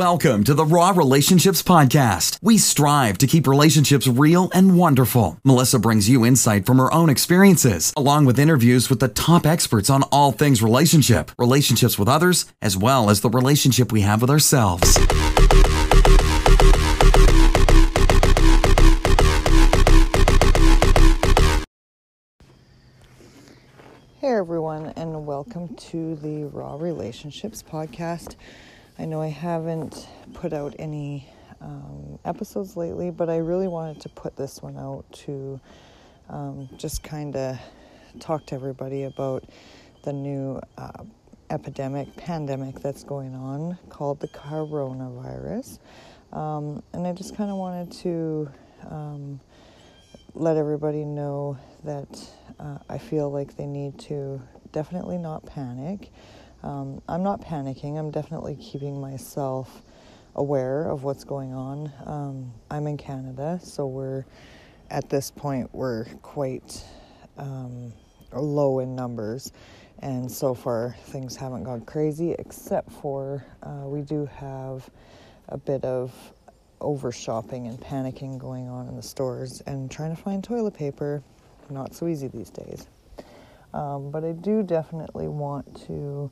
Welcome to the Raw Relationships Podcast. We strive to keep relationships real and wonderful. Melissa brings you insight from her own experiences, along with interviews with the top experts on all things relationship, relationships with others, as well as the relationship we have with ourselves. Hey everyone, and welcome to the Raw Relationships Podcast. I know I haven't put out any episodes lately, but I really wanted to put this one out to just kind of talk to everybody about the new pandemic that's going on called the coronavirus. And I just kind of wanted to let everybody know that I feel like they need to definitely not panic. I'm not panicking. I'm definitely keeping myself aware of what's going on. I'm in Canada, so at this point, we're quite low in numbers. And so far, things haven't gone crazy, except for we do have a bit of over shopping and panicking going on in the stores and trying to find toilet paper. Not so easy these days. But I do definitely want to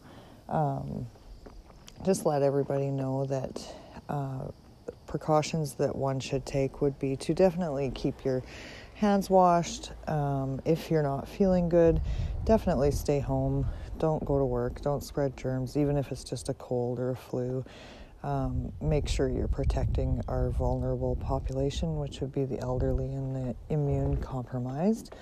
just let everybody know that precautions that one should take would be to definitely keep your hands washed. If you're not feeling good, definitely stay home. Don't go to work. Don't spread germs, even if it's just a cold or a flu. Make sure you're protecting our vulnerable population, which would be the elderly and the immune compromised.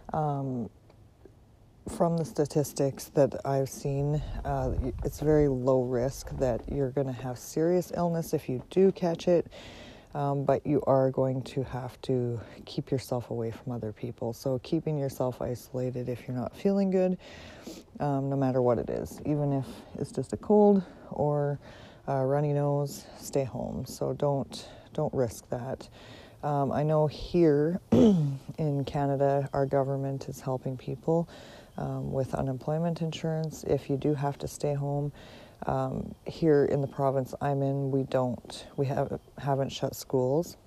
From the statistics that I've seen, it's very low risk that you're going to have serious illness if you do catch it, but you are going to have to keep yourself away from other people. So keeping yourself isolated if you're not feeling good, no matter what it is, even if it's just a cold or runny nose, stay home. So don't risk that. I know here in Canada, our government is helping people with unemployment insurance if you do have to stay home. Here in the province I'm in, we haven't shut schools.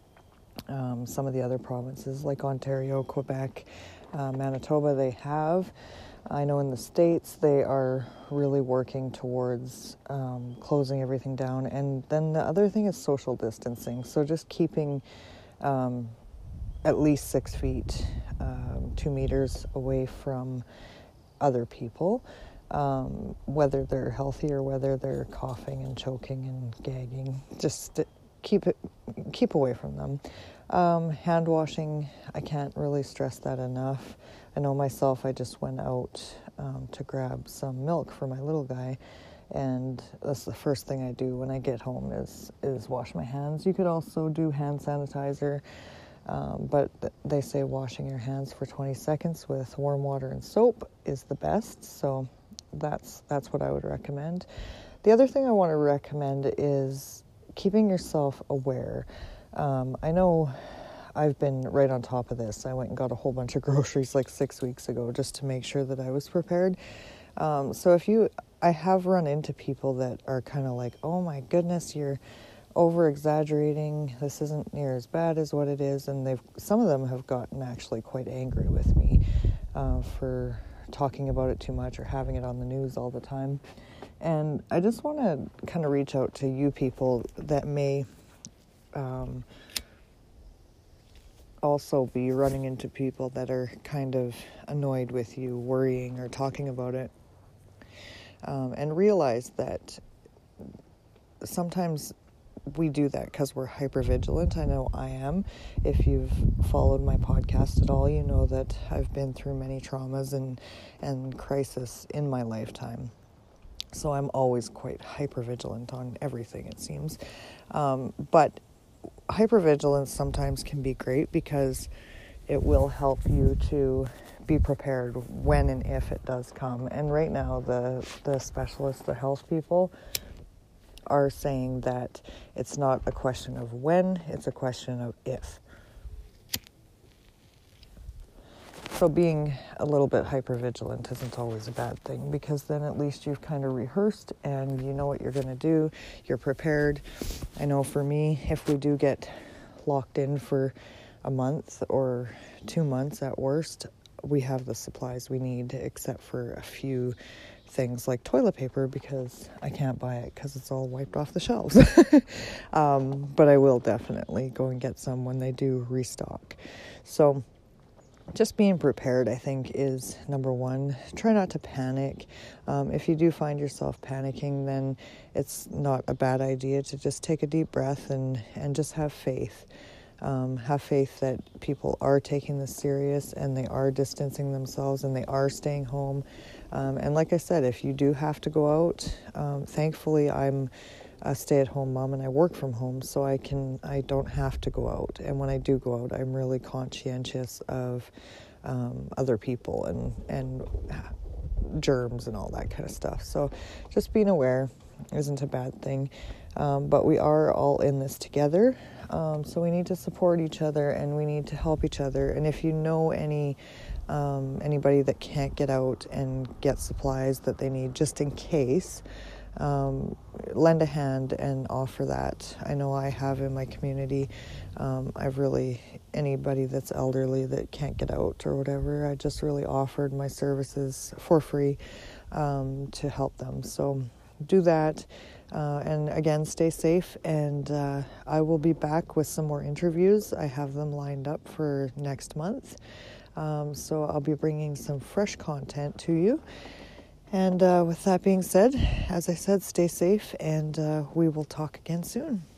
Some of the other provinces like Ontario, Quebec, Manitoba, they have. I know in the States they are really working towards closing everything down. And then the other thing is social distancing. So just keeping at least 6 feet, 2 meters away from other people, whether they're healthy or whether they're coughing and choking and gagging. Just keep away from them. Hand washing, I can't really stress that enough. I know myself, I just went out to grab some milk for my little guy, and that's the first thing I do when I get home is wash my hands. You could also do hand sanitizer, but they say washing your hands for 20 seconds with warm water and soap is the best, so that's what I would recommend. The other thing I want to recommend is keeping yourself aware. I know I've been right on top of this. I went and got a whole bunch of groceries like 6 weeks ago just to make sure that I was prepared. So I have run into people that are kind of like, oh my goodness, you're over-exaggerating. This isn't near as bad as what it is. And some of them have gotten actually quite angry with me for talking about it too much or having it on the news all the time. And I just want to kind of reach out to you people that may also be running into people that are kind of annoyed with you, worrying or talking about it. And realize that sometimes we do that because we're hypervigilant. I know I am. If you've followed my podcast at all, you know that I've been through many traumas and crisis in my lifetime. So I'm always quite hypervigilant on everything, it seems. But hypervigilance sometimes can be great because it will help you to be prepared when and if it does come. And right now, the specialists, the health people, are saying that it's not a question of when, it's a question of if. So being a little bit hypervigilant isn't always a bad thing, because then at least you've kind of rehearsed and you know what you're going to do. You're prepared. I know for me, if we do get locked in for a month or 2 months at worst, we have the supplies we need, except for a few things like toilet paper, because I can't buy it because it's all wiped off the shelves. But I will definitely go and get some when they do restock. So just being prepared, I think, is number one. Try not to panic. If you do find yourself panicking, then it's not a bad idea to just take a deep breath and just have faith. Have faith that people are taking this serious and they are distancing themselves and they are staying home. And like I said, if you do have to go out, thankfully I'm a stay-at-home mom and I work from home, so I don't have to go out. And when I do go out, I'm really conscientious of other people and germs and all that kind of stuff. So just being aware isn't a bad thing. But we are all in this together. So we need to support each other and we need to help each other. And if you know anybody that can't get out and get supplies that they need just in case, lend a hand and offer that. I know I have in my community. Anybody that's elderly that can't get out or whatever, I just really offered my services for free to help them. So do that. And again, stay safe, and I will be back with some more interviews. I have them lined up for next month. So I'll be bringing some fresh content to you. And with that being said, as I said, stay safe, and we will talk again soon.